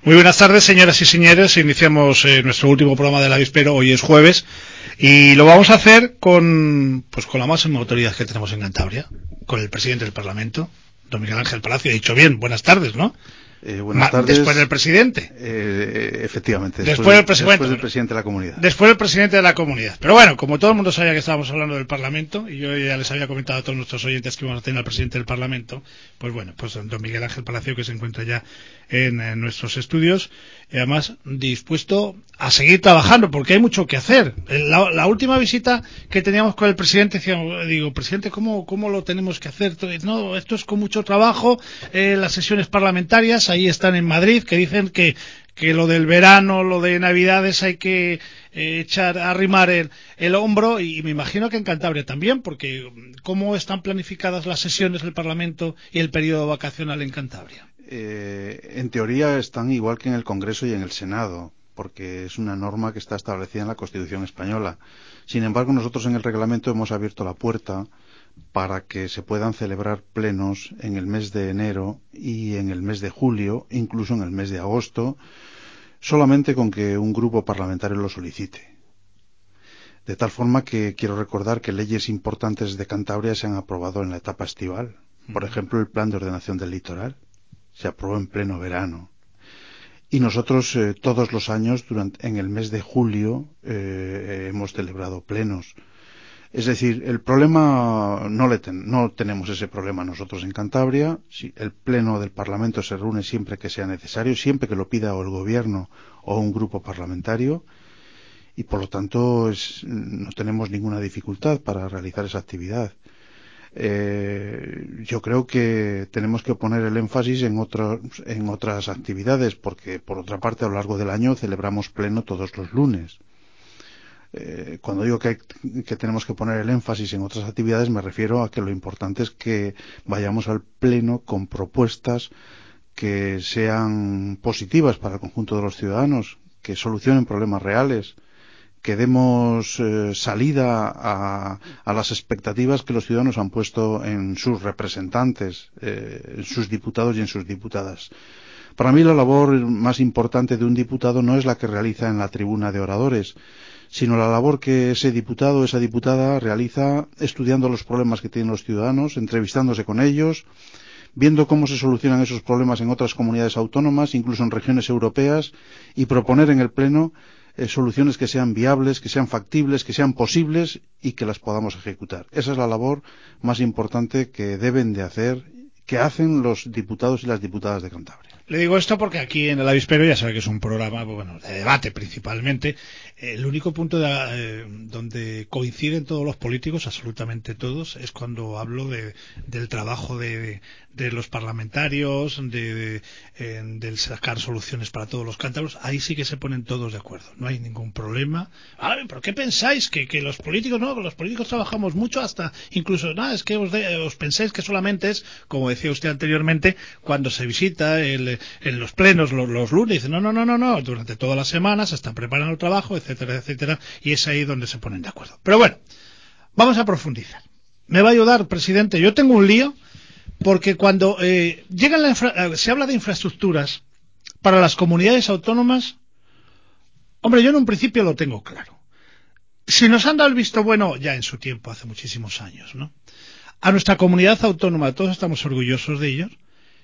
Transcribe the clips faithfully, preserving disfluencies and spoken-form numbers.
Muy buenas tardes, señoras y señores. Iniciamos eh, nuestro último programa del avispero. Hoy es jueves y lo vamos a hacer con, pues, con la máxima autoridad que tenemos en Cantabria, con el presidente del Parlamento, don Miguel Ángel Palacio. He dicho bien, buenas tardes, ¿no? Eh, buenas tardes. Después del presidente. Eh, efectivamente. Después, después, del presidente, después del presidente de la comunidad. Después del presidente de la comunidad. Pero bueno, como todo el mundo sabía que estábamos hablando del Parlamento, y yo ya les había comentado a todos nuestros oyentes que íbamos a tener al presidente del Parlamento, pues bueno, pues don Miguel Ángel Palacio, que se encuentra ya en, en nuestros estudios, y además dispuesto a seguir trabajando, porque hay mucho que hacer. La, la última visita que teníamos con el presidente, decíamos, digo, presidente, ¿cómo, cómo lo tenemos que hacer? No, esto es con mucho trabajo, eh, las sesiones parlamentarias, ahí están en Madrid, que dicen que, que lo del verano, lo de Navidades hay que eh, echar, arrimar el, el hombro, y me imagino que en Cantabria también, porque ¿cómo están planificadas las sesiones del Parlamento y el periodo vacacional en Cantabria? Eh, en teoría están igual que en el Congreso y en el Senado, porque es una norma que está establecida en la Constitución española. Sin embargo, nosotros en el reglamento hemos abierto la puerta para que se puedan celebrar plenos en el mes de enero y en el mes de julio, incluso en el mes de agosto, solamente con que un grupo parlamentario lo solicite. De tal forma que quiero recordar que leyes importantes de Cantabria se han aprobado en la etapa estival. Por ejemplo, el Plan de Ordenación del Litoral se aprobó en pleno verano. Y nosotros eh, todos los años, durante, en el mes de julio, eh, hemos celebrado plenos. Es decir, el problema, no, le ten, no tenemos ese problema nosotros en Cantabria. Sí, el pleno del Parlamento se reúne siempre que sea necesario, siempre que lo pida o el Gobierno o un grupo parlamentario, y por lo tanto es, no tenemos ninguna dificultad para realizar esa actividad. Eh, yo creo que tenemos que poner el énfasis en, otro, en otras actividades, porque por otra parte a lo largo del año celebramos pleno todos los lunes. Eh, cuando digo que, hay, que tenemos que poner el énfasis en otras actividades, me refiero a que lo importante es que vayamos al pleno con propuestas que sean positivas para el conjunto de los ciudadanos, que solucionen problemas reales, que demos eh, salida a, a las expectativas que los ciudadanos han puesto en sus representantes, eh, en sus diputados y en sus diputadas. Para mí la labor más importante de un diputado no es la que realiza en la tribuna de oradores, sino la labor que ese diputado o esa diputada realiza estudiando los problemas que tienen los ciudadanos, entrevistándose con ellos, viendo cómo se solucionan esos problemas en otras comunidades autónomas, incluso en regiones europeas, y proponer en el Pleno eh, soluciones que sean viables, que sean factibles, que sean posibles y que las podamos ejecutar. Esa es la labor más importante que deben de hacer, que hacen los diputados y las diputadas de Cantabria. Le digo esto porque aquí en el avispero ya sabe que es un programa, bueno, de debate principalmente. El único punto de, eh, donde coinciden todos los políticos, absolutamente todos, es cuando hablo de, del trabajo de, de, de los parlamentarios, de, de eh, del sacar soluciones para todos los cántabros. Ahí sí que se ponen todos de acuerdo, no hay ningún problema. Ah, ¿pero qué pensáis? Que, que los políticos, no, los políticos trabajamos mucho, hasta incluso, nada, es que os, de, os pensáis que solamente es, como decía usted anteriormente, cuando se visita el en los plenos los, los lunes, dicen no, no, no, no, no, durante todas las semanas se están preparando el trabajo, etcétera, etcétera, y es ahí donde se ponen de acuerdo. Pero bueno, vamos a profundizar. Me va a ayudar, presidente. Yo tengo un lío, porque cuando eh, llegan la infra, se habla de infraestructuras para las comunidades autónomas, hombre, yo en un principio lo tengo claro. Si nos han dado el visto bueno, ya en su tiempo, hace muchísimos años, ¿no? A nuestra comunidad autónoma, todos estamos orgullosos de ellos.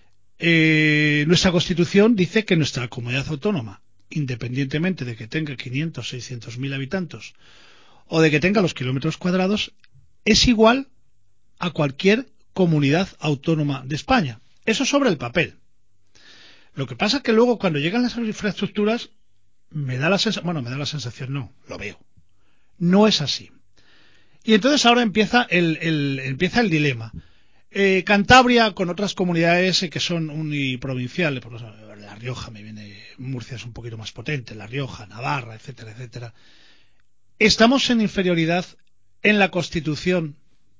Eh, nuestra Constitución dice que nuestra comunidad autónoma, independientemente de que tenga quinientos, seiscientos mil habitantes o de que tenga los kilómetros cuadrados, es igual a cualquier comunidad autónoma de España. Eso sobre el papel. Lo que pasa es que luego cuando llegan las infraestructuras me da la sensación, bueno, me da la sensación, no, lo veo. No es así. Y entonces ahora empieza el, el, empieza el dilema. Eh, Cantabria con otras comunidades eh, que son uniprovinciales, por ejemplo, La Rioja me viene, Murcia es un poquito más potente, La Rioja, Navarra, etcétera, etcétera. Estamos en inferioridad en la Constitución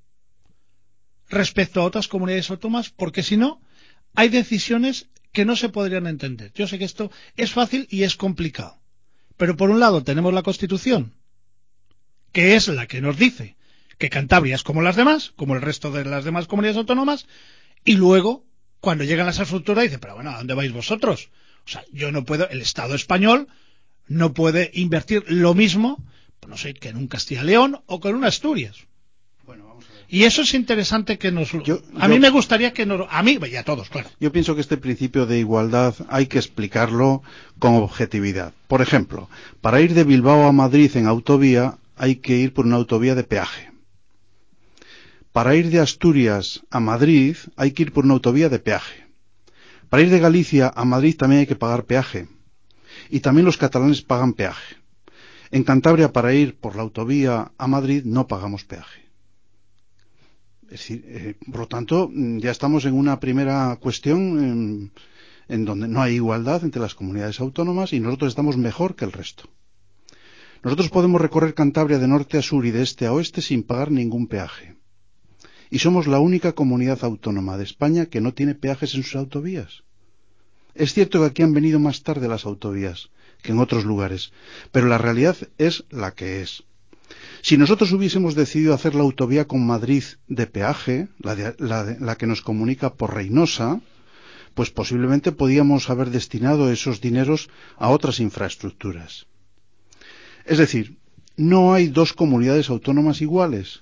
respecto a otras comunidades autónomas, porque si no, hay decisiones que no se podrían entender. Yo sé que esto es fácil y es complicado, pero por un lado tenemos la Constitución, que es la que nos dice que Cantabria es como las demás, como el resto de las demás comunidades autónomas, y luego, cuando llegan las infraestructuras, dicen, pero bueno, ¿a dónde vais vosotros? O sea, yo no puedo, el Estado español no puede invertir lo mismo, no sé, que en un Castilla y León o que en un Asturias. Bueno, vamos a ver. Y eso es interesante que nos... Yo, a yo, mí me gustaría que nos... A mí y a todos, claro. Yo pienso que este principio de igualdad hay que explicarlo con objetividad. Por ejemplo, para ir de Bilbao a Madrid en autovía hay que ir por una autovía de peaje. Para ir de Asturias a Madrid hay que ir por una autovía de peaje. Para ir de Galicia a Madrid también hay que pagar peaje. Y también los catalanes pagan peaje. En Cantabria, para ir por la autovía a Madrid no pagamos peaje. Es decir, eh, por lo tanto, ya estamos en una primera cuestión en, en donde no hay igualdad entre las comunidades autónomas y nosotros estamos mejor que el resto. Nosotros podemos recorrer Cantabria de norte a sur y de este a oeste sin pagar ningún peaje. Y somos la única comunidad autónoma de España que no tiene peajes en sus autovías. Es cierto que aquí han venido más tarde las autovías que en otros lugares, pero la realidad es la que es. Si nosotros hubiésemos decidido hacer la autovía con Madrid de peaje, la, de, la, de, la que nos comunica por Reynosa, pues posiblemente podíamos haber destinado esos dineros a otras infraestructuras. Es decir, no hay dos comunidades autónomas iguales.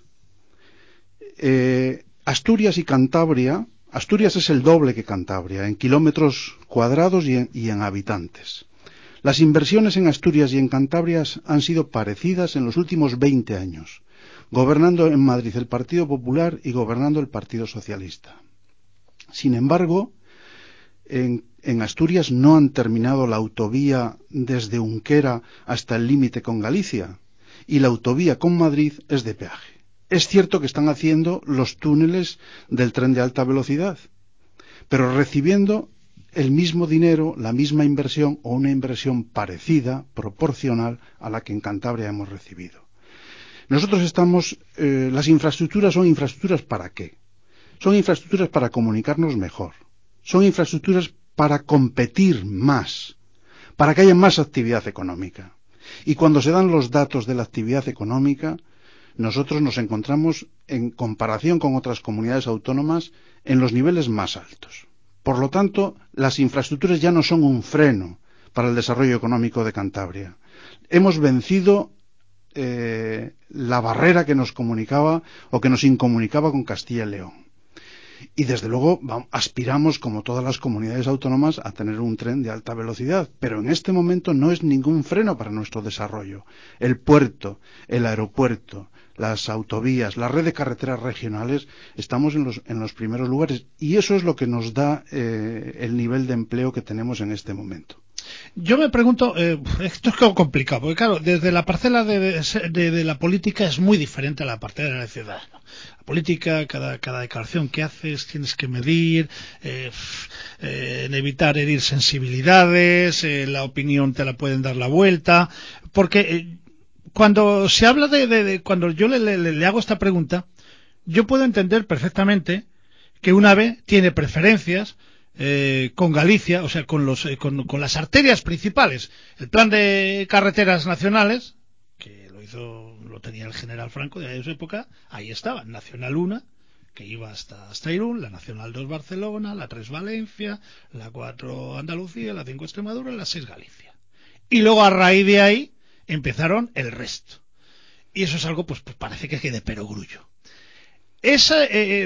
Eh, Asturias y Cantabria, Asturias es el doble que Cantabria, en kilómetros cuadrados y en, y en habitantes. Las inversiones en Asturias y en Cantabria han sido parecidas en los últimos veinte años, gobernando en Madrid el Partido Popular y gobernando el Partido Socialista. Sin embargo, en, en Asturias no han terminado la autovía desde Unquera hasta el límite con Galicia, y la autovía con Madrid es de peaje. Es cierto que están haciendo los túneles del tren de alta velocidad, pero recibiendo el mismo dinero, la misma inversión o una inversión parecida, proporcional a la que en Cantabria hemos recibido. Nosotros estamos, eh, las infraestructuras son infraestructuras ¿para qué? Son infraestructuras para comunicarnos mejor, son infraestructuras para competir más, para que haya más actividad económica. Y cuando se dan los datos de la actividad económica, nosotros nos encontramos, en comparación con otras comunidades autónomas, en los niveles más altos. Por lo tanto, las infraestructuras ya no son un freno para el desarrollo económico de Cantabria. Hemos vencido eh, la barrera que nos comunicaba o que nos incomunicaba con Castilla y León. Y desde luego vamos, aspiramos, como todas las comunidades autónomas, a tener un tren de alta velocidad, pero en este momento no es ningún freno para nuestro desarrollo. El puerto, el aeropuerto, las autovías, la red de carreteras regionales, estamos en los, en los primeros lugares, y eso es lo que nos da eh, el nivel de empleo que tenemos en este momento. Yo me pregunto, eh, esto es como complicado, porque claro, desde la parcela de, de, de la política es muy diferente a la parcela de la ciudad, ¿no? La política, cada, cada declaración que haces tienes que medir, eh, eh, en evitar herir sensibilidades, eh, la opinión te la pueden dar la vuelta, porque eh, cuando se habla de, de, de cuando yo le, le, le hago esta pregunta, yo puedo entender perfectamente que un AVE tiene preferencias Eh, con Galicia, o sea, con, los, eh, con, con las arterias principales. El plan de carreteras nacionales, que lo hizo, lo tenía el general Franco de esa época, ahí estaba, Nacional uno, que iba hasta, hasta Irún, la Nacional dos Barcelona, la tres Valencia, la cuatro Andalucía, la cinco Extremadura, la seis Galicia. Y luego a raíz de ahí empezaron el resto. Y eso es algo, pues, pues parece que es de perogrullo. Esa... Eh,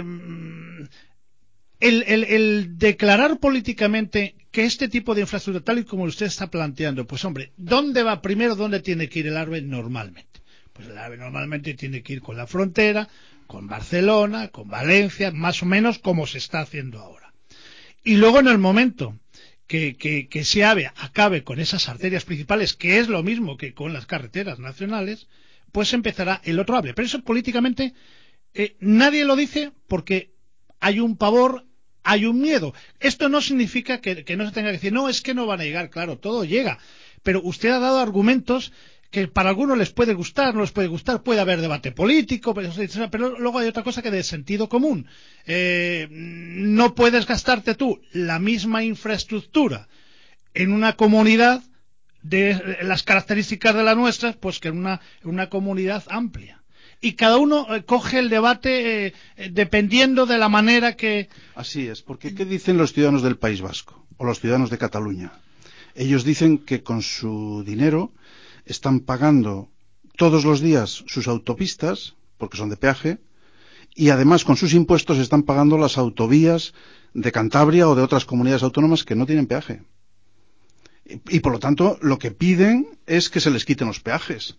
El, el, el declarar políticamente que este tipo de infraestructura, tal y como usted está planteando, pues hombre, ¿dónde va primero? ¿Dónde tiene que ir el AVE normalmente? Pues el AVE normalmente tiene que ir con la frontera, con Barcelona, con Valencia, más o menos como se está haciendo ahora. Y luego en el momento que, que, que ese AVE acabe con esas arterias principales, que es lo mismo que con las carreteras nacionales, pues empezará el otro AVE. Pero eso políticamente eh, nadie lo dice porque hay un pavor, hay un miedo. Esto no significa que, que no se tenga que decir, no, es que no van a llegar, claro, todo llega. Pero usted ha dado argumentos que para algunos les puede gustar, no les puede gustar, puede haber debate político, pero, pero luego hay otra cosa que de sentido común. Eh, no puedes gastarte tú la misma infraestructura en una comunidad de las características de la nuestra, pues que en una, en una comunidad amplia. Y cada uno eh, coge el debate eh, dependiendo de la manera que... Así es, porque ¿qué dicen los ciudadanos del País Vasco o los ciudadanos de Cataluña? Ellos dicen que con su dinero están pagando todos los días sus autopistas, porque son de peaje, y además con sus impuestos están pagando las autovías de Cantabria o de otras comunidades autónomas que no tienen peaje. Y, y por lo tanto, lo que piden es que se les quiten los peajes.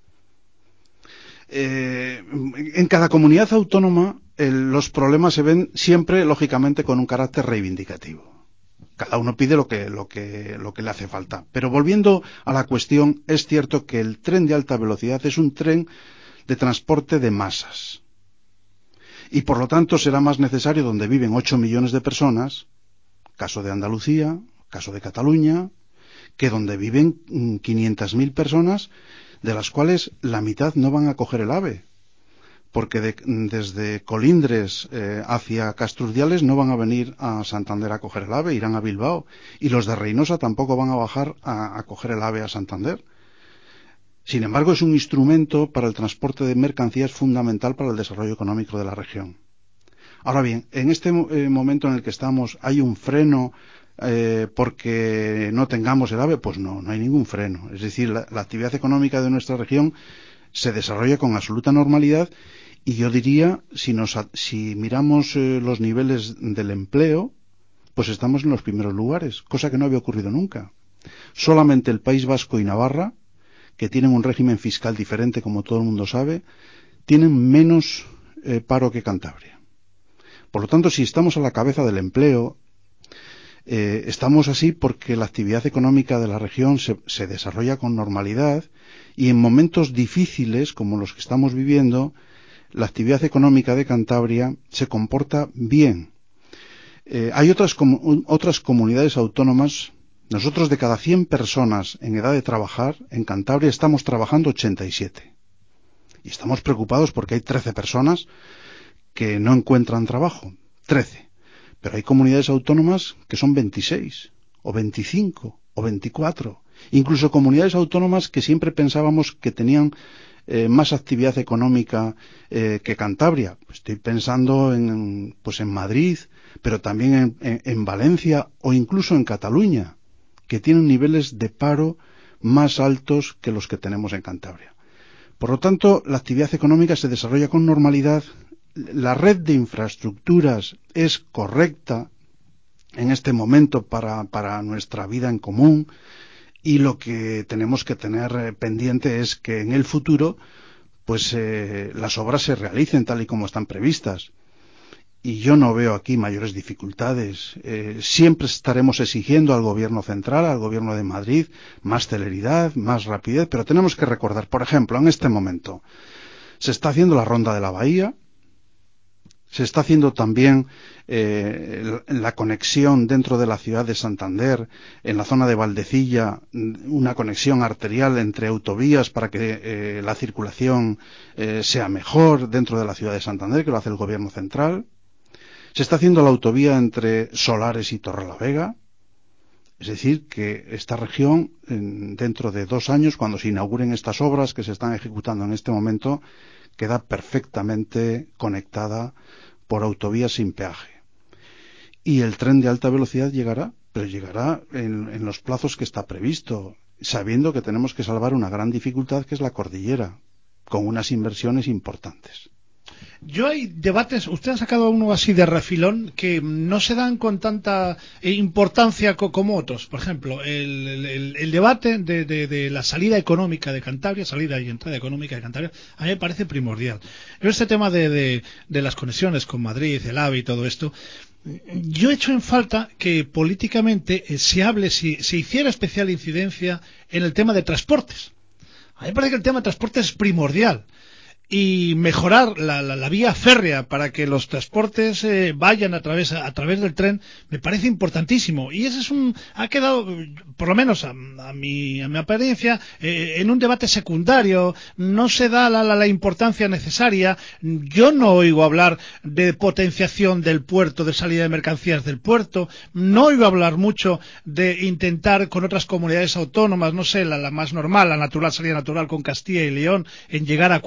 Eh, en cada comunidad autónoma el, los problemas se ven siempre, lógicamente, con un carácter reivindicativo. Cada uno pide lo que, lo que, lo que le hace falta. Pero volviendo a la cuestión, es cierto que el tren de alta velocidad es un tren de transporte de masas. Y por lo tanto será más necesario donde viven ocho millones de personas, caso de Andalucía, caso de Cataluña, que donde viven quinientas mil personas, de las cuales la mitad no van a coger el AVE. Porque de, desde Colindres eh, hacia Castrurdiales no van a venir a Santander a coger el AVE, irán a Bilbao. Y los de Reynosa tampoco van a bajar a, a coger el AVE a Santander. Sin embargo, es un instrumento para el transporte de mercancías fundamental para el desarrollo económico de la región. Ahora bien, en este eh, momento en el que estamos, ¿hay un freno eh, porque no tengamos el AVE? Pues no, no hay ningún freno. Es decir, la, la actividad económica de nuestra región se desarrolla con absoluta normalidad y yo diría, si, nos, si miramos eh, los niveles del empleo, pues estamos en los primeros lugares, cosa que no había ocurrido nunca. Solamente el País Vasco y Navarra, que tienen un régimen fiscal diferente, como todo el mundo sabe, tienen menos eh, paro que Cantabria. Por lo tanto, si estamos a la cabeza del empleo, eh, estamos así porque la actividad económica de la región se, se desarrolla con normalidad y en momentos difíciles, como los que estamos viviendo, la actividad económica de Cantabria se comporta bien. Eh, hay otras, com otras comunidades autónomas. Nosotros, de cada cien personas en edad de trabajar, en Cantabria estamos trabajando ochenta y siete. Y estamos preocupados porque hay trece personas que no encuentran trabajo. trece. Pero hay comunidades autónomas que son veintiséis, o veinticinco, o veinticuatro. Incluso comunidades autónomas que siempre pensábamos que tenían eh, más actividad económica eh, que Cantabria. Estoy pensando en, pues en Madrid, pero también en, en, en Valencia o incluso en Cataluña, que tienen niveles de paro más altos que los que tenemos en Cantabria. Por lo tanto, la actividad económica se desarrolla con normalidad, la red de infraestructuras es correcta en este momento para, para nuestra vida en común, y lo que tenemos que tener pendiente es que en el futuro pues eh, las obras se realicen tal y como están previstas. Y yo no veo aquí mayores dificultades. Eh, siempre estaremos exigiendo al gobierno central, al gobierno de Madrid, más celeridad, más rapidez, pero tenemos que recordar, por ejemplo, en este momento se está haciendo la Ronda de la Bahía, se está haciendo también eh, la conexión dentro de la ciudad de Santander, en la zona de Valdecilla, una conexión arterial entre autovías para que eh, la circulación eh, sea mejor dentro de la ciudad de Santander, que lo hace el gobierno central. Se está haciendo la autovía entre Solares y Torrelavega. Es decir, que esta región, dentro de dos años, cuando se inauguren estas obras que se están ejecutando en este momento, queda perfectamente conectada por autovías sin peaje. Y el tren de alta velocidad llegará, pero llegará en, en los plazos que está previsto, sabiendo que tenemos que salvar una gran dificultad que es la cordillera, con unas inversiones importantes. Yo hay debates, usted ha sacado uno así de refilón, que no se dan con tanta importancia co como otros. Por ejemplo, el, el, el debate de, de, de la salida económica de Cantabria, salida y entrada económica de Cantabria, a mí me parece primordial. Yo este tema de, de, de las conexiones con Madrid, el AVE y todo esto, yo echo en falta que políticamente se hable, si se hiciera especial incidencia en el tema de transportes. A mí me parece que el tema de transportes es primordial. Y mejorar la, la, la vía férrea para que los transportes eh, vayan a través a, a través del tren me parece importantísimo, y ese es un ha quedado, por lo menos a, a mi a mi apariencia, eh, en un debate secundario. No se da la, la, la importancia necesaria. Yo no oigo hablar de potenciación del puerto, de salida de mercancías del puerto. No oigo hablar mucho de intentar con otras comunidades autónomas, no sé, la, la más normal, la natural, salida natural con Castilla y León, en llegar a acuerdos para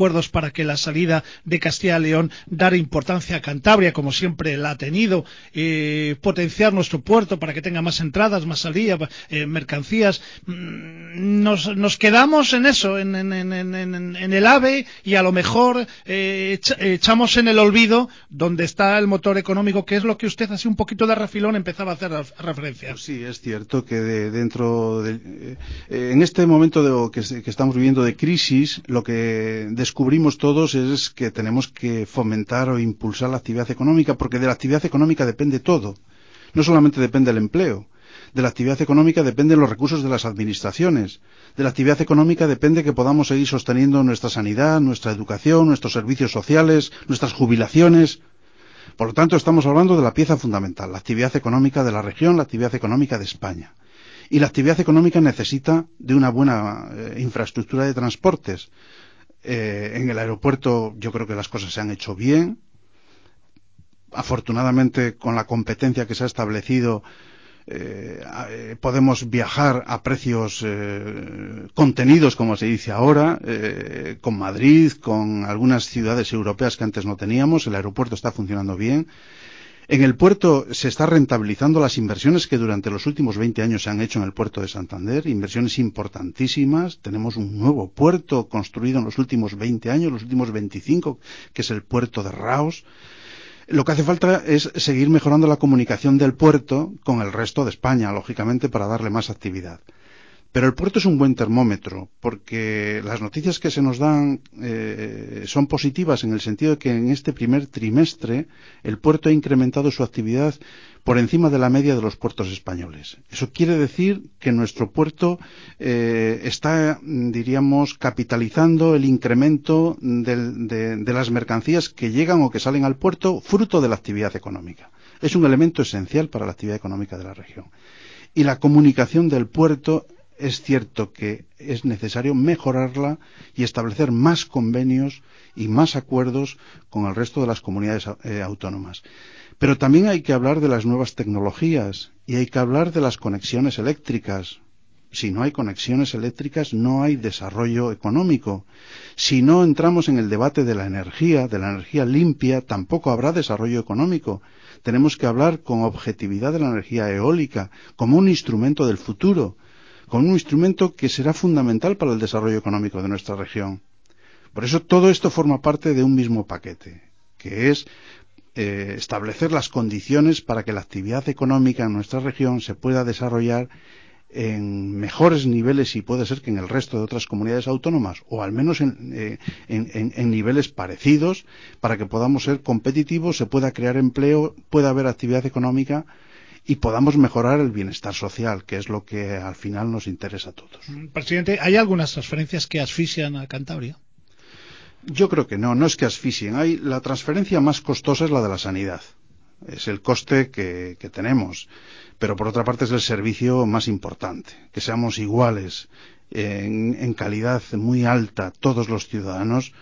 para que la salida de Castilla y León dar importancia a Cantabria, como siempre la ha tenido, eh, potenciar nuestro puerto para que tenga más entradas, más salida, eh, mercancías. Nos, nos quedamos en eso, en, en, en, en, en el AVE, y a lo mejor eh, echamos en el olvido donde está el motor económico, que es lo que usted así un poquito de refilón empezaba a hacer referencia. Pues sí, es cierto que de, dentro de, eh, en este momento de, que, que estamos viviendo de crisis, lo que descubrimos todos es que tenemos que fomentar o impulsar la actividad económica, porque de la actividad económica depende todo. No solamente depende el empleo. De la actividad económica dependen los recursos de las administraciones. De la actividad económica depende que podamos seguir sosteniendo nuestra sanidad, nuestra educación, nuestros servicios sociales, nuestras jubilaciones. Por lo tanto, estamos hablando de la pieza fundamental, la actividad económica de la región, la actividad económica de España. Y la actividad económica necesita de una buena eh, infraestructura de transportes. Eh, en el aeropuerto yo creo que las cosas se han hecho bien. Afortunadamente, con la competencia que se ha establecido, Eh, eh, podemos viajar a precios eh, contenidos, como se dice ahora, eh, con Madrid, con algunas ciudades europeas que antes no teníamos. El aeropuerto está funcionando bien. En el puerto se está rentabilizando las inversiones que durante los últimos veinte años se han hecho en el puerto de Santander, inversiones importantísimas. Tenemos un nuevo puerto construido en los últimos veinte años, los últimos veinticinco, que es el puerto de Raos. Lo que hace falta es seguir mejorando la comunicación del puerto con el resto de España, lógicamente, para darle más actividad. Pero el puerto es un buen termómetro, porque las noticias que se nos dan eh, son positivas, en el sentido de que en este primer trimestre el puerto ha incrementado su actividad por encima de la media de los puertos españoles. Eso quiere decir que nuestro puerto eh, está, diríamos, capitalizando el incremento de, de, de las mercancías que llegan o que salen al puerto, fruto de la actividad económica. Es un elemento esencial para la actividad económica de la región. Y la comunicación del puerto, es cierto que es necesario mejorarla y establecer más convenios y más acuerdos con el resto de las comunidades eh, autónomas. Pero también hay que hablar de las nuevas tecnologías y hay que hablar de las conexiones eléctricas. Si no hay conexiones eléctricas, no hay desarrollo económico. Si no entramos en el debate de la energía, de la energía limpia, tampoco habrá desarrollo económico. Tenemos que hablar con objetividad de la energía eólica, como un instrumento del futuro, como un instrumento que será fundamental para el desarrollo económico de nuestra región. Por eso todo esto forma parte de un mismo paquete, que es eh, establecer las condiciones para que la actividad económica en nuestra región se pueda desarrollar en mejores niveles, y puede ser que en el resto de otras comunidades autónomas, o al menos en, eh, en, en, en niveles parecidos, para que podamos ser competitivos, se pueda crear empleo, pueda haber actividad económica y podamos mejorar el bienestar social, que es lo que al final nos interesa a todos. Presidente, ¿hay algunas transferencias que asfixian a Cantabria? Yo creo que no, no es que asfixien. Hay, la transferencia más costosa es la de la sanidad. Es el coste que, que tenemos. Pero por otra parte es el servicio más importante. Que seamos iguales, en, en calidad muy alta, todos los ciudadanos,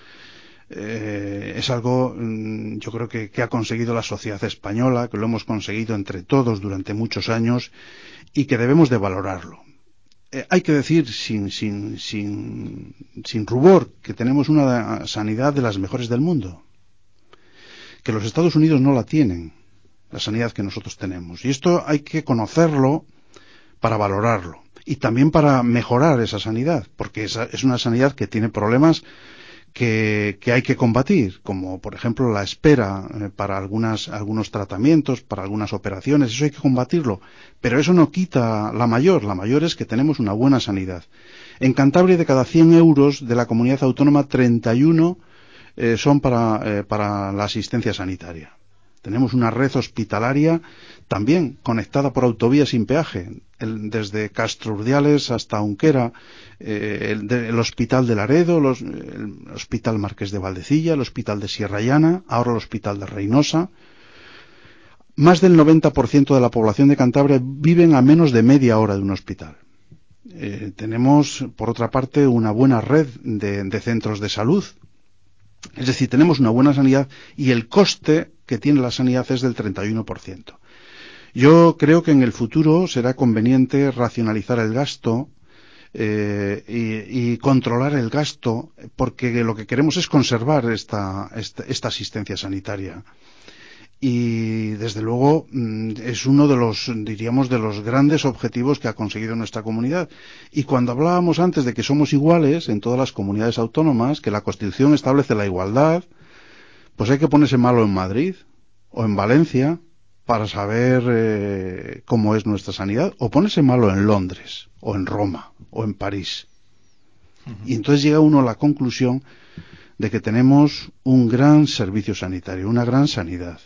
eh, es algo, yo creo que, que ha conseguido la sociedad española, que lo hemos conseguido entre todos durante muchos años y que debemos de valorarlo. Eh, hay que decir sin, sin, sin, sin rubor que tenemos una sanidad de las mejores del mundo, que los Estados Unidos no la tienen, la sanidad que nosotros tenemos, y esto hay que conocerlo para valorarlo y también para mejorar esa sanidad, porque esa es una sanidad que tiene problemas que, que hay que combatir, como por ejemplo la espera eh, para algunas, algunos tratamientos, para algunas operaciones. Eso hay que combatirlo, pero eso no quita la mayor. La mayor es que tenemos una buena sanidad. En Cantabria, de cada cien euros de la comunidad autónoma, treinta y uno eh, son para, eh, para la asistencia sanitaria. Tenemos una red hospitalaria también conectada por autovía sin peaje, el, desde Castro Urdiales hasta Unquera, eh, el, de, el Hospital de Laredo, los, el Hospital Marqués de Valdecilla, el Hospital de Sierra Llana, ahora el Hospital de Reynosa. Más del noventa por ciento de la población de Cantabria viven a menos de media hora de un hospital. Eh, tenemos, por otra parte, una buena red de, de centros de salud. Es decir, tenemos una buena sanidad y el coste que tiene la sanidad es del treinta y uno por ciento. Yo creo que en el futuro será conveniente racionalizar el gasto, eh, y, y controlar el gasto, porque lo que queremos es conservar esta, esta, esta asistencia sanitaria. Y desde luego es uno de los, diríamos, de los grandes objetivos que ha conseguido nuestra comunidad. Y cuando hablábamos antes de que somos iguales en todas las comunidades autónomas, que la Constitución establece la igualdad, pues hay que ponerse malo en Madrid o en Valencia para saber eh, cómo es nuestra sanidad, o ponerse malo en Londres o en Roma o en París. Uh-huh. Y entonces llega uno a la conclusión de que tenemos un gran servicio sanitario, una gran sanidad.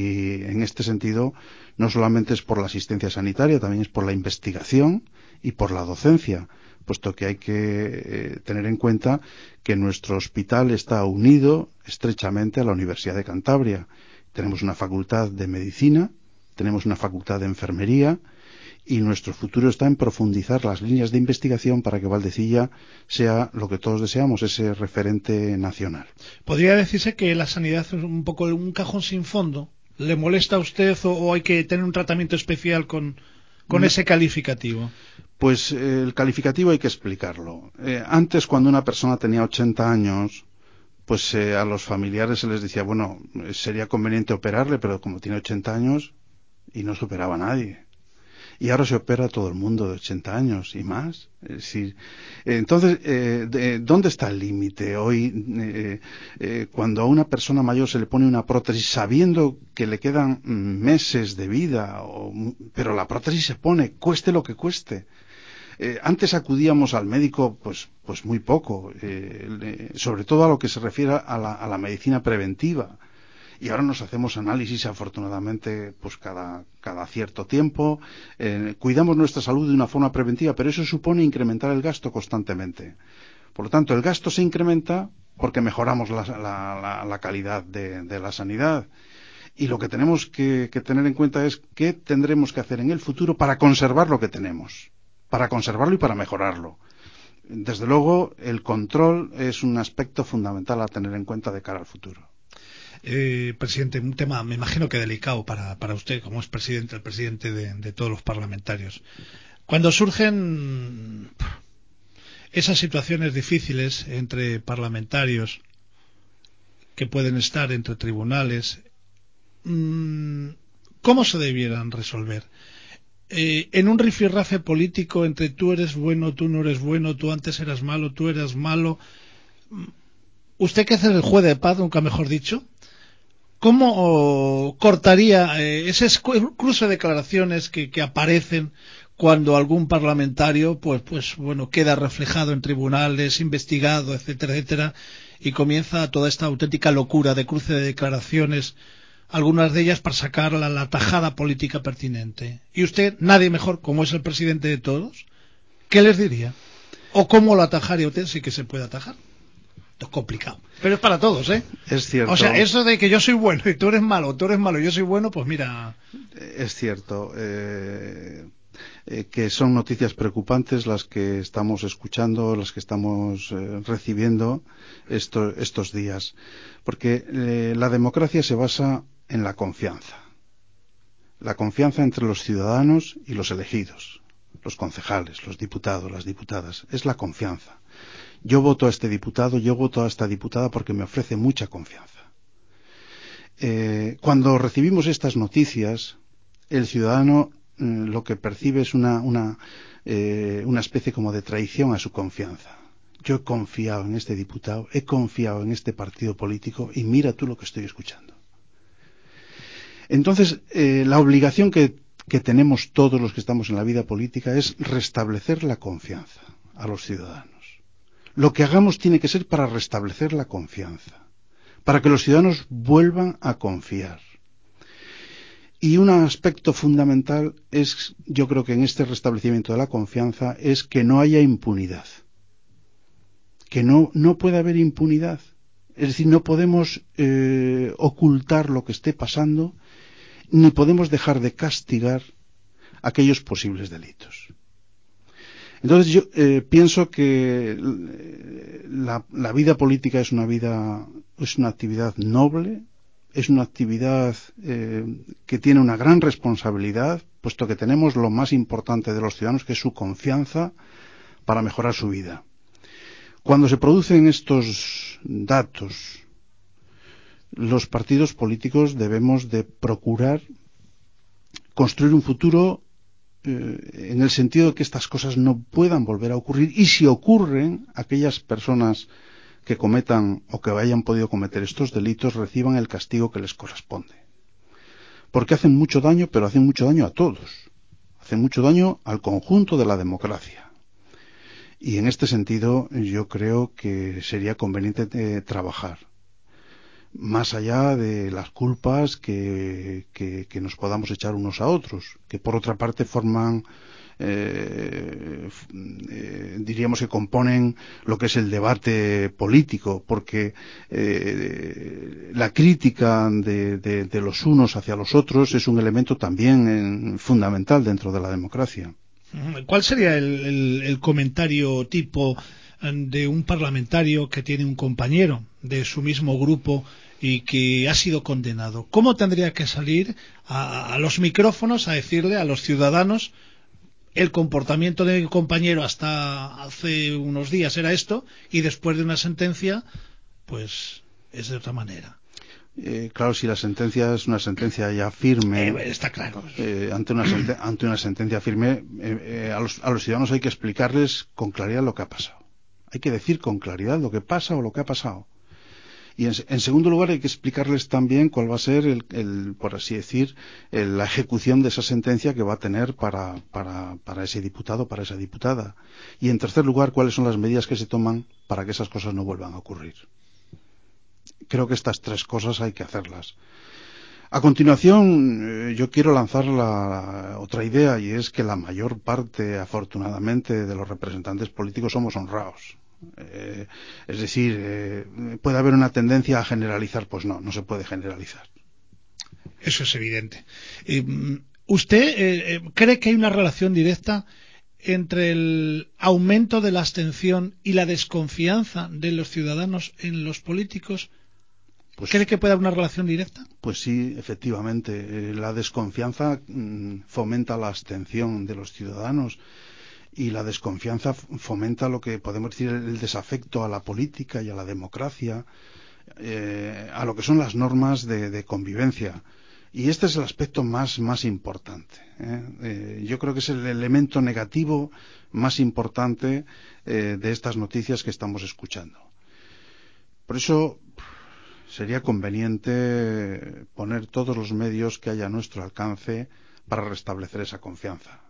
Y en este sentido, no solamente es por la asistencia sanitaria, también es por la investigación y por la docencia, puesto que hay que eh, tener en cuenta que nuestro hospital está unido estrechamente a la Universidad de Cantabria. Tenemos una facultad de medicina, tenemos una facultad de enfermería, y nuestro futuro está en profundizar las líneas de investigación para que Valdecilla sea lo que todos deseamos, ese referente nacional. ¿Podría decirse que la sanidad es un poco un cajón sin fondo? ¿Le molesta a usted o, o hay que tener un tratamiento especial con, con no. ese calificativo? Pues eh, el calificativo hay que explicarlo. Eh, antes, cuando una persona tenía ochenta años, pues eh, a los familiares se les decía, bueno, sería conveniente operarle, pero como tiene ochenta años, y no se operaba a nadie. Y ahora se opera a todo el mundo de ochenta años y más. Es decir, entonces, eh, de, ¿dónde está el límite? Hoy, eh, eh, cuando a una persona mayor se le pone una prótesis sabiendo que le quedan meses de vida, o, pero la prótesis se pone, cueste lo que cueste. Eh, antes acudíamos al médico pues, pues muy poco, eh, sobre todo a lo que se refiere a la, a la medicina preventiva. Y ahora nos hacemos análisis, afortunadamente, pues cada, cada cierto tiempo. Eh, cuidamos nuestra salud de una forma preventiva, pero eso supone incrementar el gasto constantemente. Por lo tanto, el gasto se incrementa porque mejoramos la, la, la, la calidad de, de la sanidad. Y lo que tenemos que, que tener en cuenta es qué tendremos que hacer en el futuro para conservar lo que tenemos, para conservarlo y para mejorarlo. Desde luego, el control es un aspecto fundamental a tener en cuenta de cara al futuro. Eh, presidente, un tema me imagino que delicado para, para usted, como es presidente, el presidente de, de todos los parlamentarios. Cuando surgen esas situaciones difíciles entre parlamentarios que pueden estar entre tribunales, ¿cómo se debieran resolver? Eh, en un rifirrafe político entre tú eres bueno, tú no eres bueno, tú antes eras malo, tú eras malo. ¿Usted que hace el juez de paz, nunca mejor dicho? ¿Cómo cortaría eh, ese cruce de declaraciones que, que aparecen cuando algún parlamentario pues, pues bueno, queda reflejado en tribunales, investigado, etcétera, etcétera, y comienza toda esta auténtica locura de cruce de declaraciones, algunas de ellas para sacar la, la tajada política pertinente? Y usted, nadie mejor, como es el presidente de todos, ¿qué les diría? ¿O cómo lo atajaría usted si que se puede atajar? Es complicado, pero es para todos, ¿eh? Es cierto. O sea, eso de que yo soy bueno y tú eres malo, tú eres malo y yo soy bueno, pues mira. Es cierto eh, eh, que son noticias preocupantes las que estamos escuchando, las que estamos eh, recibiendo esto, estos días, porque eh, la democracia se basa en la confianza, la confianza entre los ciudadanos y los elegidos, los concejales, los diputados, las diputadas, es la confianza. Yo voto a este diputado, yo voto a esta diputada porque me ofrece mucha confianza. Eh, cuando recibimos estas noticias, el ciudadano eh, lo que percibe es una, una, eh, una especie como de traición a su confianza. Yo he confiado en este diputado, he confiado en este partido político y mira tú lo que estoy escuchando. Entonces, eh, la obligación que, que tenemos todos los que estamos en la vida política es restablecer la confianza a los ciudadanos. Lo que hagamos tiene que ser para restablecer la confianza, para que los ciudadanos vuelvan a confiar. Y un aspecto fundamental es, yo creo que en este restablecimiento de la confianza, es que no haya impunidad. Que no, no puede haber impunidad. Es decir, no podemos eh, ocultar lo que esté pasando, ni podemos dejar de castigar aquellos posibles delitos. Entonces yo eh, pienso que la, la vida política es una vida, es una actividad noble, es una actividad eh, que tiene una gran responsabilidad, puesto que tenemos lo más importante de los ciudadanos, que es su confianza, para mejorar su vida. Cuando se producen estos datos, los partidos políticos debemos de procurar construir un futuro eh, en el sentido de que estas cosas no puedan volver a ocurrir, y si ocurren, aquellas personas que cometan o que hayan podido cometer estos delitos reciban el castigo que les corresponde. Porque hacen mucho daño, pero hacen mucho daño a todos. Hacen mucho daño al conjunto de la democracia. Y en este sentido yo creo que sería conveniente eh, trabajar más allá de las culpas que, que, que nos podamos echar unos a otros, que por otra parte forman, eh, eh, diríamos que componen lo que es el debate político, porque eh, la crítica de, de, de los unos hacia los otros es un elemento también en, fundamental dentro de la democracia. ¿Cuál sería el, el, el comentario tipo de un parlamentario que tiene un compañero de su mismo grupo y que ha sido condenado? ¿Cómo tendría que salir a, a los micrófonos a decirle a los ciudadanos: el comportamiento de mi compañero hasta hace unos días era esto, y después de una sentencia pues es de otra manera? Eh, claro, si la sentencia es una sentencia ya firme, eh, está claro. Eh, ante, una senten- ante una sentencia firme, eh, eh, a, los, a los ciudadanos hay que explicarles con claridad lo que ha pasado. Hay que decir con claridad lo que pasa o lo que ha pasado. Y en, en segundo lugar hay que explicarles también cuál va a ser, el, el, por así decir, el, la ejecución de esa sentencia que va a tener para, para, para ese diputado, para esa diputada. Y en tercer lugar, cuáles son las medidas que se toman para que esas cosas no vuelvan a ocurrir. Creo que estas tres cosas hay que hacerlas. A continuación, eh, yo quiero lanzar la, la otra idea, y es que la mayor parte, afortunadamente, de los representantes políticos somos honrados. Eh, es decir, eh, ¿puede haber una tendencia a generalizar? Pues no, no se puede generalizar. Eso es evidente. Eh, ¿Usted eh, cree que hay una relación directa entre el aumento de la abstención y la desconfianza de los ciudadanos en los políticos? Pues, ¿cree que puede haber una relación directa? Pues sí, efectivamente. Eh, la desconfianza mmm, fomenta la abstención de los ciudadanos, y la desconfianza fomenta lo que podemos decir el desafecto a la política y a la democracia, eh, a lo que son las normas de, de convivencia. Y este es el aspecto más, más importante. ¿eh? Eh, yo creo que es el elemento negativo más importante eh, de estas noticias que estamos escuchando. Por eso sería conveniente poner todos los medios que haya a nuestro alcance para restablecer esa confianza.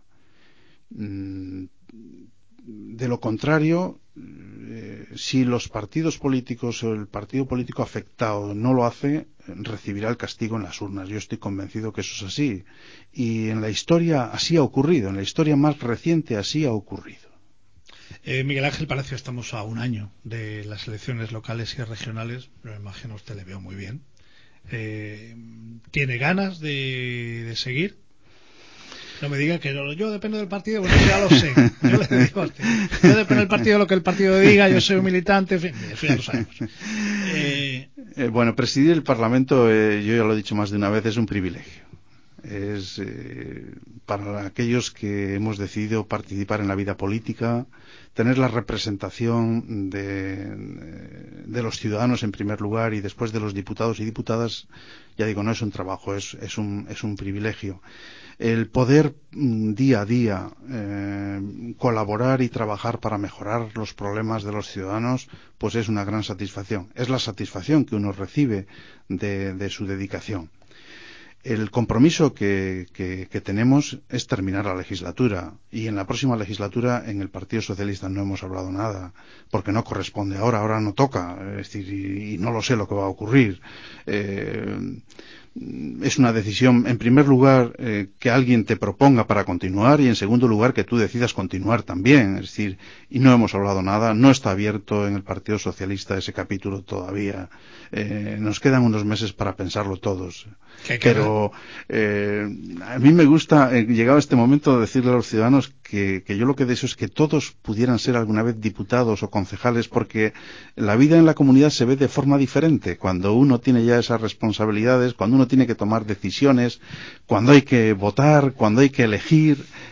De lo contrario, eh, si los partidos políticos o el partido político afectado no lo hace, recibirá el castigo en las urnas. Yo estoy convencido que eso es así. Y en la historia así ha ocurrido, en la historia más reciente así ha ocurrido. Eh, Miguel Ángel Palacio, estamos a un año de las elecciones locales y regionales. Me imagino usted le veo muy bien. Eh, ¿Tiene ganas de, de seguir? No me diga que yo, yo dependo del partido, bueno, ya lo sé. Yo le digo a usted, yo dependo del partido de lo que el partido diga, yo soy un militante, en fin, eso ya lo sabemos. Eh... Eh, bueno, presidir el Parlamento, eh, yo ya lo he dicho más de una vez, es un privilegio. Es eh, para aquellos que hemos decidido participar en la vida política, tener la representación de, de los ciudadanos en primer lugar, y después de los diputados y diputadas, ya digo, no es un trabajo, es, es, un, es un privilegio. El poder día a día eh, colaborar y trabajar para mejorar los problemas de los ciudadanos, pues es una gran satisfacción. Es la satisfacción que uno recibe de, de su dedicación. El compromiso que, que, que tenemos es terminar la legislatura, y en la próxima legislatura en el Partido Socialista no hemos hablado nada, porque no corresponde ahora, ahora no toca, es decir, y, y no lo sé lo que va a ocurrir. Eh, es una decisión, en primer lugar, eh, que alguien te proponga para continuar, y en segundo lugar que tú decidas continuar también, es decir, y no hemos hablado nada, no está abierto en el Partido Socialista ese capítulo todavía, eh, nos quedan unos meses para pensarlo todos, pero eh, a mí me gusta, eh, llegado este momento, decirle a los ciudadanos que, que yo lo que deseo es que todos pudieran ser alguna vez diputados o concejales, porque la vida en la comunidad se ve de forma diferente cuando uno tiene ya esas responsabilidades, cuando uno tiene que tomar decisiones, cuando hay que votar, cuando hay que elegir,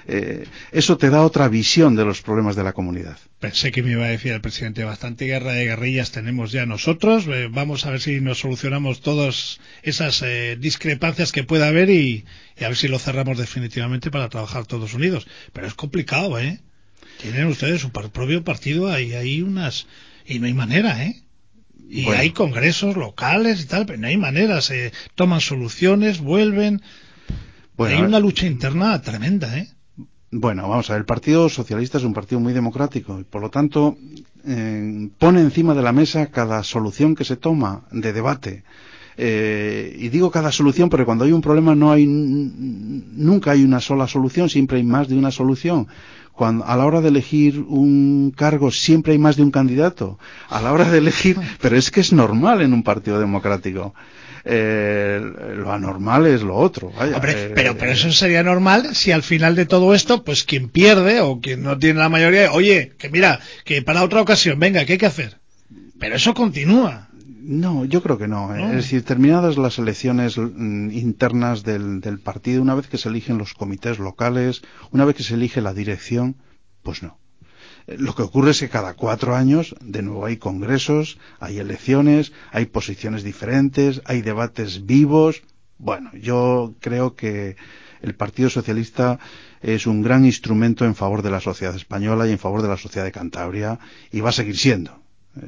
eh, eso te da otra visión de los problemas de la comunidad. Pensé que me iba a decir el presidente, bastante guerra de guerrillas tenemos ya nosotros, eh, vamos a ver si nos solucionamos todas esas eh, discrepancias que pueda haber y, y a ver si lo cerramos definitivamente para trabajar todos unidos. Pero es complicado, ¿eh? Tienen ustedes su par propio partido, hay, hay unas... y no hay manera, ¿eh? Y bueno, hay congresos locales y tal, pero no hay manera, se toman soluciones, vuelven... Bueno, hay una lucha interna tremenda, ¿eh? Bueno, vamos a ver, el Partido Socialista es un partido muy democrático y por lo tanto eh, pone encima de la mesa cada solución que se toma de debate. Eh, y digo cada solución porque cuando hay un problema no hay nunca hay una sola solución, siempre hay más de una solución. Cuando, a la hora de elegir un cargo siempre hay más de un candidato. A la hora de elegir, pero es que es normal en un partido democrático. Eh, lo anormal es lo otro. Vaya, Hombre, eh, pero, pero eso sería normal si al final de todo esto, pues quien pierde o quien no tiene la mayoría, oye, que mira, que para otra ocasión, venga, ¿qué hay que hacer? Pero eso continúa. No, yo creo que no. no. Es decir, terminadas las elecciones mm, internas del, del partido, una vez que se eligen los comités locales, una vez que se elige la dirección, pues no. Lo que ocurre es que cada cuatro años, de nuevo, hay congresos, hay elecciones, hay posiciones diferentes, hay debates vivos. Bueno, yo creo que el Partido Socialista es un gran instrumento en favor de la sociedad española y en favor de la sociedad de Cantabria, y va a seguir siendo.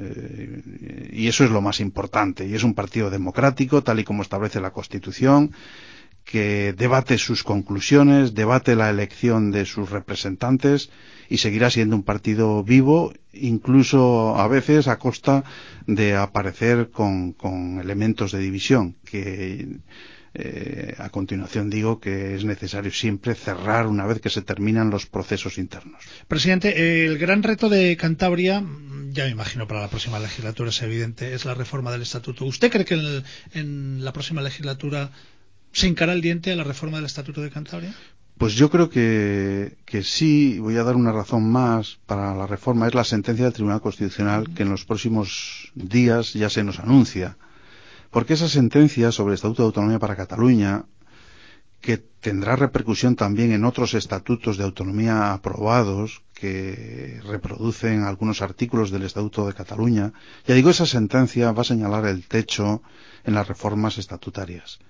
Eh, y eso es lo más importante. Y es un partido democrático, tal y como establece la Constitución, que debate sus conclusiones, debate la elección de sus representantes y seguirá siendo un partido vivo, incluso a veces a costa de aparecer con, con elementos de división, que eh, a continuación digo que es necesario siempre cerrar una vez que se terminan los procesos internos. Presidente, el gran reto de Cantabria, ya me imagino para la próxima legislatura es evidente, es la reforma del Estatuto. ¿Usted cree que en, el, en la próxima legislatura se hincará el diente a la reforma del Estatuto de Cantabria? Pues yo creo que, que sí. Voy a dar una razón más para la reforma. Es la sentencia del Tribunal Constitucional que en los próximos días ya se nos anuncia. Porque esa sentencia sobre el Estatuto de Autonomía para Cataluña, que tendrá repercusión también en otros estatutos de autonomía aprobados que reproducen algunos artículos del Estatuto de Cataluña, ya digo, esa sentencia va a señalar el techo en las reformas estatutarias.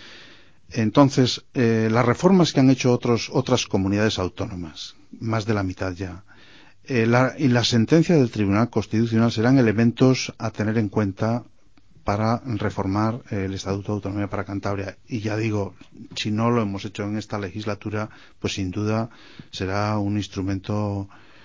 Entonces, eh, las reformas que han hecho otros, otras comunidades autónomas, más de la mitad ya, eh, la, y la sentencia del Tribunal Constitucional serán elementos a tener en cuenta para reformar eh, el Estatuto de Autonomía para Cantabria. Y ya digo, si no lo hemos hecho en esta legislatura, pues sin duda será un instrumento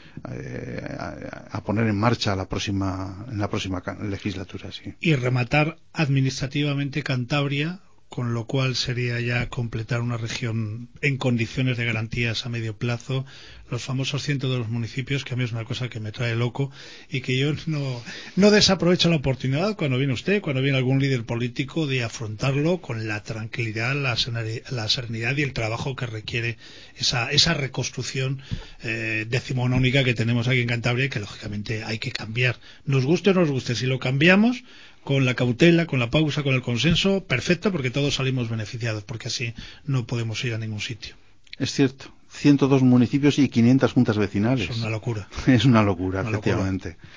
eh, a, a poner en marcha la próxima, en la próxima legislatura. Sí. Y rematar administrativamente Cantabria, con lo cual sería ya completar una región en condiciones de garantías a medio plazo, los famosos cientos de los municipios, que a mí es una cosa que me trae loco y que yo no, no desaprovecho la oportunidad cuando viene usted, cuando viene algún líder político, de afrontarlo con la tranquilidad, la, la serenidad y el trabajo que requiere esa, esa reconstrucción eh, decimonónica que tenemos aquí en Cantabria y que lógicamente hay que cambiar. Nos guste o no nos guste, si lo cambiamos con la cautela, con la pausa, con el consenso, perfecto, porque todos salimos beneficiados, porque así no podemos ir a ningún sitio. Es cierto, ciento dos municipios y quinientas juntas vecinales. Es una locura. Es una locura, una efectivamente. Locura.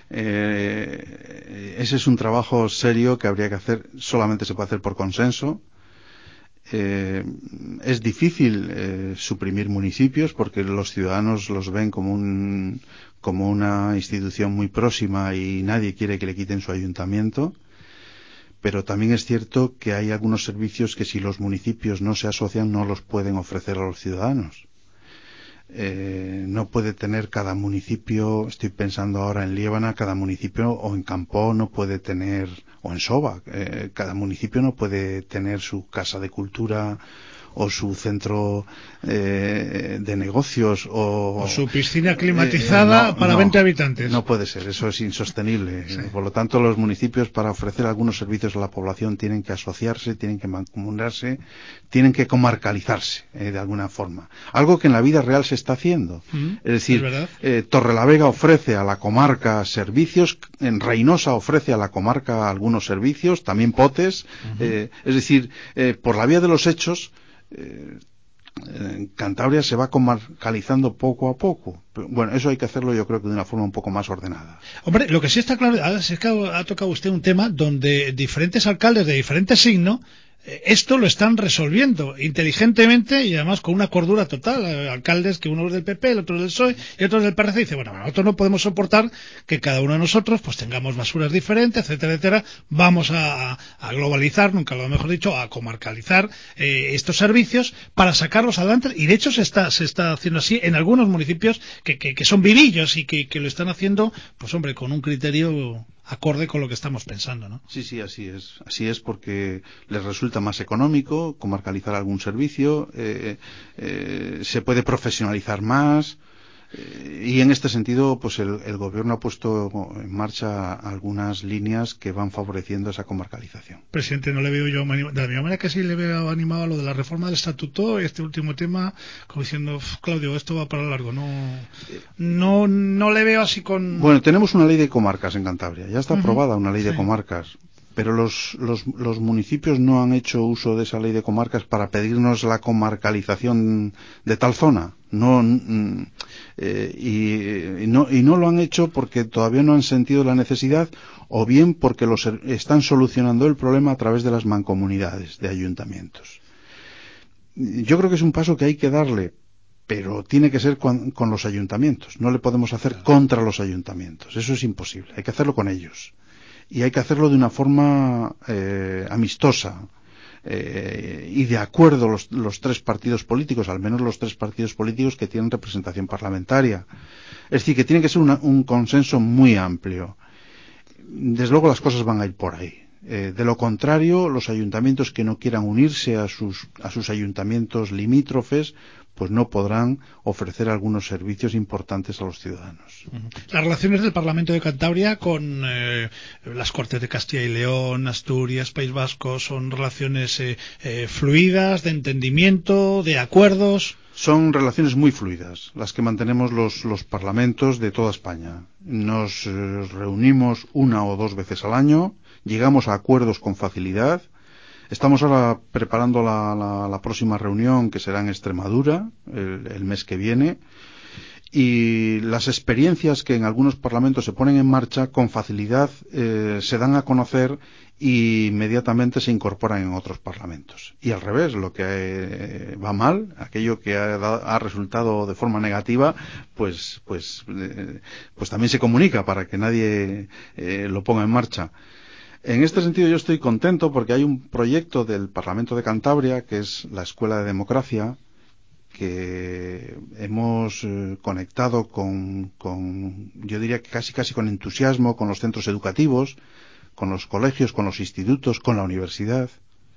Eh, ese es un trabajo serio que habría que hacer, solamente se puede hacer por consenso. Eh, es difícil eh, suprimir municipios porque los ciudadanos los ven como un como una institución muy próxima y nadie quiere que le quiten su ayuntamiento, pero también es cierto que hay algunos servicios que si los municipios no se asocian no los pueden ofrecer a los ciudadanos. Eh, no puede tener cada municipio, estoy pensando ahora en Liébana, cada municipio, o en Campó no puede tener, o en Soba, eh, cada municipio no puede tener su casa de cultura o su centro eh, de negocios o, o su piscina climatizada eh, no, para no, veinte habitantes. No puede ser, eso es insostenible. Sí. Por lo tanto, los municipios, para ofrecer algunos servicios a la población, tienen que asociarse, tienen que mancomunarse, tienen que comarcalizarse eh, de alguna forma. Algo que en la vida real se está haciendo. Mm, es decir, ¿es eh, Torrelavega ofrece a la comarca servicios, en Reynosa ofrece a la comarca algunos servicios, también Potes. Uh-huh. eh, es decir, eh, por la vía de los hechos, Eh, eh, Cantabria se va comarcalizando poco a poco. Pero, bueno, eso hay que hacerlo yo creo que de una forma un poco más ordenada. Hombre, lo que sí está claro es que ha tocado usted un tema donde diferentes alcaldes de diferente signo esto lo están resolviendo inteligentemente y además con una cordura total. Alcaldes que uno es del P P, el otro es del P S O E y otro es del P R C. Y dice, bueno, nosotros no podemos soportar que cada uno de nosotros pues tengamos basuras diferentes, etcétera, etcétera. Vamos a, a globalizar, nunca lo mejor dicho, a comarcalizar eh, estos servicios para sacarlos adelante. Y de hecho se está se está haciendo así en algunos municipios que, que, que son vivillos y que, que lo están haciendo, pues hombre, con un criterio acorde con lo que estamos pensando, ¿no? Sí, sí, así es. Así es porque les resulta más económico comarcalizar algún servicio, eh, eh, se puede profesionalizar más eh, y en este sentido, pues el, el gobierno ha puesto en marcha algunas líneas que van favoreciendo esa comarcalización. Presidente, no le veo yo de la misma manera que sí le veo animado a lo de la reforma del estatuto, este último tema, como diciendo, Claudio, esto va para largo, no, no, no le veo así con. Bueno, tenemos una ley de comarcas en Cantabria, ya está uh-huh. aprobada una ley sí. de comarcas. Pero los, los, los municipios no han hecho uso de esa ley de comarcas para pedirnos la comarcalización de tal zona. No, eh, y, y, no, y no lo han hecho porque todavía no han sentido la necesidad o bien porque los están solucionando el problema a través de las mancomunidades de ayuntamientos. Yo creo que es un paso que hay que darle, pero tiene que ser con, con los ayuntamientos. No le podemos hacer contra los ayuntamientos. Eso es imposible. Hay que hacerlo con ellos. Y hay que hacerlo de una forma eh, amistosa eh, y de acuerdo los, los tres partidos políticos, al menos los tres partidos políticos que tienen representación parlamentaria. Es decir, que tiene que ser una, un consenso muy amplio. Desde luego las cosas van a ir por ahí. Eh, de lo contrario, los ayuntamientos que no quieran unirse a sus, a sus ayuntamientos limítrofes, pues no podrán ofrecer algunos servicios importantes a los ciudadanos. Las relaciones del Parlamento de Cantabria con eh, las Cortes de Castilla y León, Asturias, País Vasco, son relaciones eh, eh, fluidas, de entendimiento, de acuerdos. Son relaciones muy fluidas las que mantenemos los, los parlamentos de toda España. Nos eh, reunimos una o dos veces al año, llegamos a acuerdos con facilidad. Estamos ahora preparando la, la, la próxima reunión que será en Extremadura el, el mes que viene y las experiencias que en algunos parlamentos se ponen en marcha con facilidad eh, se dan a conocer y inmediatamente se incorporan en otros parlamentos. Y al revés, lo que eh, va mal, aquello que ha, ha resultado de forma negativa, pues, pues, eh, pues también se comunica para que nadie eh, lo ponga en marcha. En este sentido yo estoy contento porque hay un proyecto del Parlamento de Cantabria que es la Escuela de Democracia que hemos eh, conectado con, con, yo diría que casi casi con entusiasmo con los centros educativos, con los colegios, con los institutos, con la universidad,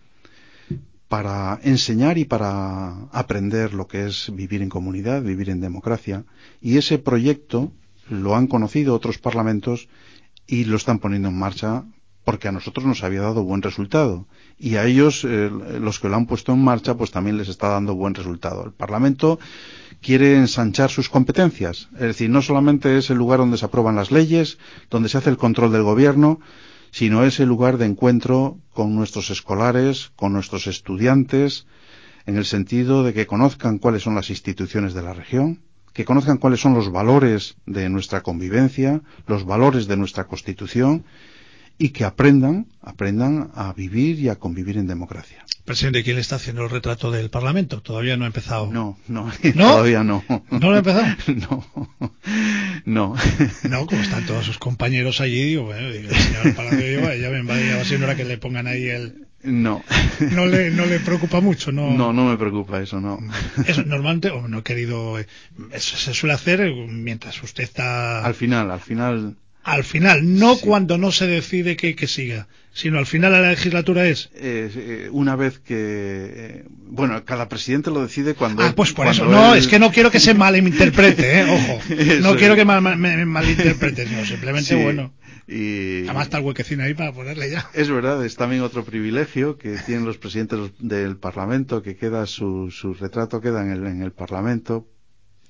para enseñar y para aprender lo que es vivir en comunidad, vivir en democracia. Y ese proyecto lo han conocido otros parlamentos y lo están poniendo en marcha porque a nosotros nos había dado buen resultado y a ellos, eh, los que lo han puesto en marcha, pues también les está dando buen resultado. El Parlamento quiere ensanchar sus competencias, es decir, no solamente es el lugar donde se aprueban las leyes, donde se hace el control del gobierno, sino es el lugar de encuentro con nuestros escolares, con nuestros estudiantes, en el sentido de que conozcan cuáles son las instituciones de la región, que conozcan cuáles son los valores de nuestra convivencia, los valores de nuestra Constitución, y que aprendan, aprendan a vivir y a convivir en democracia. Presidente, ¿quién le está haciendo el retrato del Parlamento? Todavía no ha empezado. No, no, ¿No? todavía no. ¿No lo ha empezado? No, no. No, como están todos sus compañeros allí, digo, bueno, digo, el señor Palacio, ya ven, ya va siendo hora que le pongan ahí el... No. No le, no le preocupa mucho, ¿no? No, no me preocupa eso, no. Eso normalmente, o no he querido, eso se suele hacer mientras usted está... Al final, al final... Al final, no sí. Cuando no se decide que, que siga, sino al final de la legislatura es... Eh, eh, una vez que... Eh, bueno, cada presidente lo decide cuando... Ah, pues por cuando eso. No, él... es que no quiero que se malinterprete, ¿eh? Ojo. Eso no es. quiero que mal, mal, me malinterprete, no, simplemente, sí, bueno... Y... Además está el huequecín ahí para ponerle ya. Es verdad, es también otro privilegio que tienen los presidentes del Parlamento, que queda su, su retrato queda en el, en el Parlamento.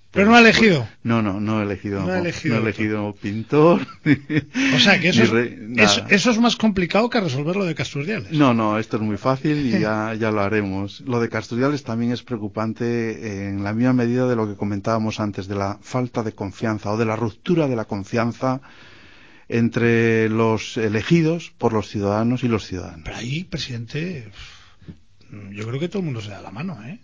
Pero no ha elegido. No, no, no he elegido. No ha elegido, no he elegido pintor. O sea, que eso es, re, eso, eso es más complicado que resolver lo de Casturdiales. No, no, esto es muy fácil y ya, ya lo haremos. Lo de Casturdiales también es preocupante en la misma medida de lo que comentábamos antes, de la falta de confianza o de la ruptura de la confianza entre los elegidos por los ciudadanos y los ciudadanos. Pero ahí, presidente, yo creo que todo el mundo se da la mano, ¿eh?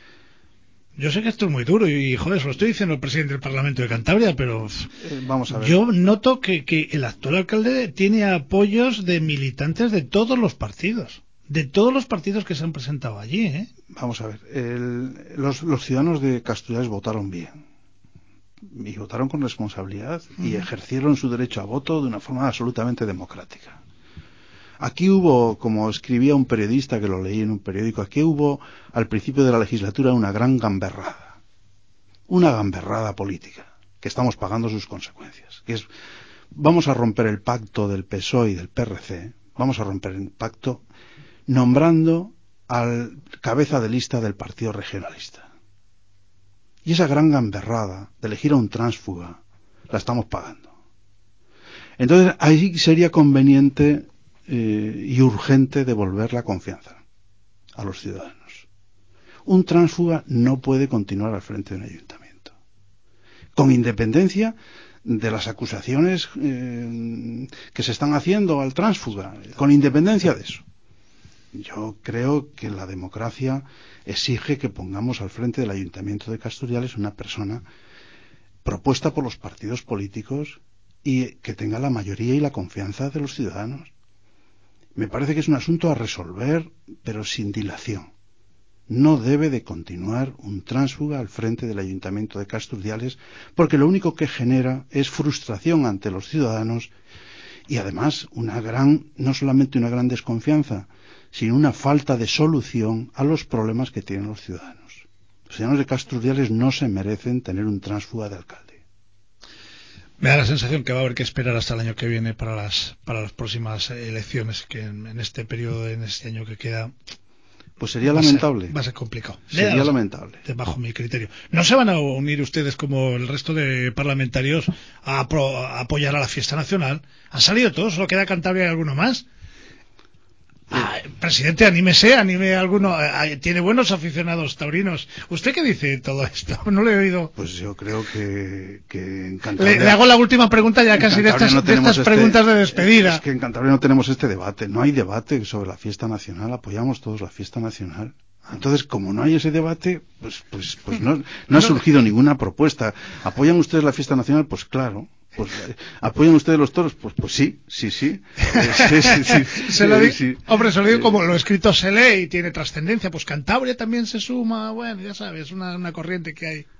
Yo sé que esto es muy duro y, joder, se lo estoy diciendo al presidente del Parlamento de Cantabria, pero eh, vamos a ver. Yo noto que, que el actual alcalde tiene apoyos de militantes de todos los partidos, de todos los partidos que se han presentado allí, ¿eh? Vamos a ver, el, los, los ciudadanos de Casturdiales votaron bien y votaron con responsabilidad uh-huh. y ejercieron su derecho a voto de una forma absolutamente democrática. Aquí hubo, como escribía un periodista que lo leí en un periódico, aquí hubo al principio de la legislatura una gran gamberrada, una gamberrada política, que estamos pagando sus consecuencias. Que es, vamos a romper el pacto del P S O E y del P R C, vamos a romper el pacto nombrando al cabeza de lista del Partido Regionalista. Y esa gran gamberrada de elegir a un tránsfuga la estamos pagando. Entonces ahí sería conveniente Eh, y urgente devolver la confianza a los ciudadanos. Un tránsfuga no puede continuar al frente de un ayuntamiento, con independencia de las acusaciones eh, que se están haciendo al tránsfuga, con independencia de eso. Yo creo que la democracia exige que pongamos al frente del ayuntamiento de Casturdiales una persona propuesta por los partidos políticos y que tenga la mayoría y la confianza de los ciudadanos. Me parece que es un asunto a resolver, pero sin dilación. No debe de continuar un tránsfuga al frente del Ayuntamiento de Casturdiales, porque lo único que genera es frustración ante los ciudadanos y además una gran, no solamente una gran desconfianza, sino una falta de solución a los problemas que tienen los ciudadanos. Los ciudadanos de Casturdiales no se merecen tener un tránsfuga de alcalde. Me da la sensación que va a haber que esperar hasta el año que viene para las para las próximas elecciones, que en, en este periodo, en este año que queda, pues sería va lamentable. A ser, va a ser complicado. Sería las, lamentable. Bajo mi criterio. ¿No se van a unir ustedes, como el resto de parlamentarios, a, pro, a apoyar a la fiesta nacional? ¿Han salido todos? ¿Solo queda Cantabria y alguno más? Ah, presidente, anímese, anime a alguno. Tiene buenos aficionados taurinos. ¿Usted qué dice de todo esto? No le he oído. Pues yo creo que, que en Cantabria... Le, le hago la última pregunta ya casi de estas, no de estas este, preguntas de despedida. Es que en Cantabria no tenemos este debate. No hay debate sobre la fiesta nacional. Apoyamos todos la fiesta nacional. Entonces, como no hay ese debate, pues, pues, pues no, no ha surgido ninguna propuesta. ¿Apoyan ustedes la fiesta nacional? Pues claro. Pues, ¿apoyan ustedes los toros? Pues, pues sí, sí, sí. sí, sí, sí se lo digo, sí. Hombre, se lo digo como lo escrito se lee y tiene trascendencia. Pues Cantabria también se suma, bueno, ya sabes, una, una corriente que hay.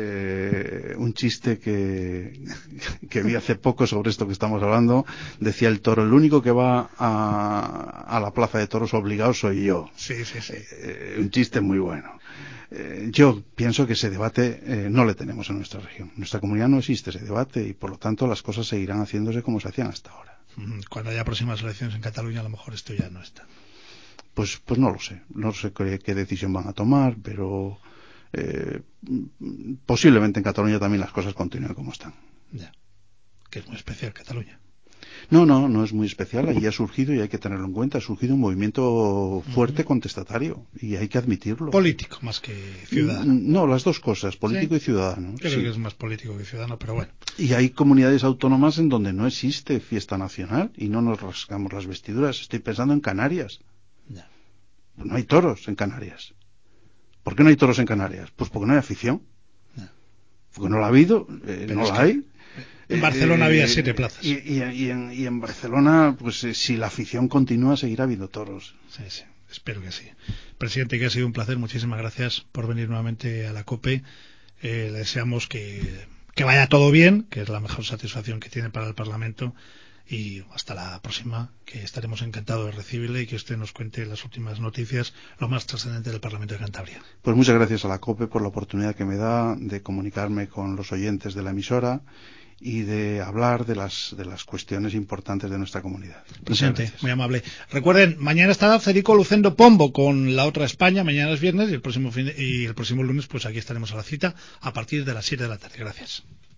Eh, un chiste que, que vi hace poco sobre esto que estamos hablando, decía el toro, el único que va a, a la plaza de toros obligado soy yo. Sí, sí, sí. Eh, un chiste muy bueno. Eh, yo pienso que ese debate eh, no le tenemos en nuestra región. En nuestra comunidad no existe ese debate y por lo tanto las cosas seguirán haciéndose como se hacían hasta ahora. Cuando haya próximas elecciones en Cataluña a lo mejor esto ya no está. Pues, pues no lo sé. No sé qué, qué decisión van a tomar, pero eh, posiblemente en Cataluña también las cosas continúen como están. Ya. Que es muy especial Cataluña. No, no, no es muy especial. Allí ha surgido, y hay que tenerlo en cuenta, ha surgido un movimiento fuerte, uh-huh. contestatario, y hay que admitirlo. Político más que ciudadano. No, las dos cosas, político ¿Sí? y ciudadano. Creo sí. que es más político que ciudadano, pero bueno. Y hay comunidades autónomas en donde no existe fiesta nacional y no nos rasgamos las vestiduras. Estoy pensando en Canarias. Ya. Pues no hay toros en Canarias. ¿Por qué no hay toros en Canarias? Pues porque no hay afición. Ya. Porque no la ha habido, eh, no la hay. En Barcelona eh, había siete plazas. Y, y, y, en, y en Barcelona, pues eh, si la afición continúa, seguirá habiendo toros. Sí, sí, espero que sí. Presidente, que ha sido un placer. Muchísimas gracias por venir nuevamente a la COPE. Eh, le deseamos que, que vaya todo bien, que es la mejor satisfacción que tiene para el Parlamento. Y hasta la próxima, que estaremos encantados de recibirle y que usted nos cuente las últimas noticias, lo más trascendente del Parlamento de Cantabria. Pues muchas gracias a la COPE por la oportunidad que me da de comunicarme con los oyentes de la emisora. y de hablar de las, de las cuestiones importantes de nuestra comunidad. Presidente, muy amable. Recuerden, mañana estará Federico Lucendo Pombo con La Otra España, mañana es viernes y el próximo fin de, y el próximo lunes pues aquí estaremos a la cita a partir de las siete de la tarde. Gracias.